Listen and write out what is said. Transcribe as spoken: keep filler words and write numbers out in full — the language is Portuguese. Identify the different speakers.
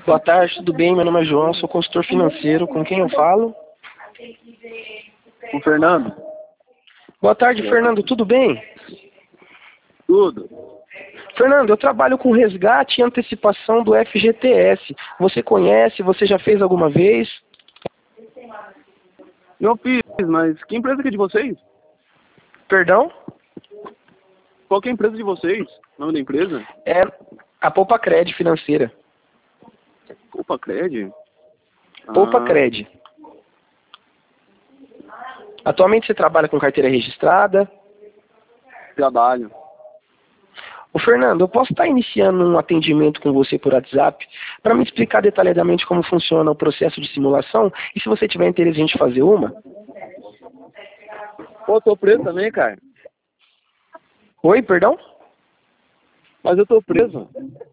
Speaker 1: Boa tarde, tudo bem? Meu nome é João, sou consultor financeiro. Com quem eu falo?
Speaker 2: Com o Fernando?
Speaker 1: Boa tarde, Fernando, tudo bem?
Speaker 2: Tudo.
Speaker 1: Fernando, eu trabalho com resgate e antecipação do F G T S. Você conhece? Você já fez alguma vez?
Speaker 2: Eu fiz, mas que empresa que é de vocês?
Speaker 1: Perdão?
Speaker 2: Qual que é a empresa de vocês? O nome da empresa?
Speaker 1: É a Poupa Cred Financeira.
Speaker 2: Opa, Cred?
Speaker 1: Poupa
Speaker 2: Ah,
Speaker 1: Cred. Atualmente você trabalha com carteira registrada?
Speaker 2: trabalho.
Speaker 1: Ô Fernando, eu posso estar iniciando um atendimento com você por WhatsApp para me explicar detalhadamente como funciona o processo de simulação e se você tiver interesse em a gente fazer uma?
Speaker 2: Pô, tô preso também, cara.
Speaker 1: Oi, perdão?
Speaker 2: Mas eu tô preso.